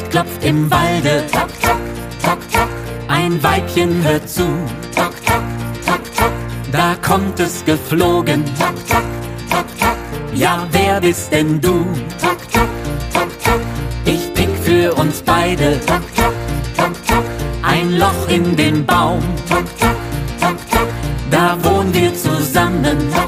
klopft im Walde. Tock, tock, tock, tock. Ein Weibchen hört zu. Tock, tock, tock, tock. Da kommt es geflogen. Tock, tock, tock, tock. Ja, wer bist denn du? Tock, tock, tock, tock. Ich pick für uns beide. Tock, tock, tock, tock. Ein Loch in den Baum. Tock, tock, tock, tock. Da wohnen wir zusammen. Tock,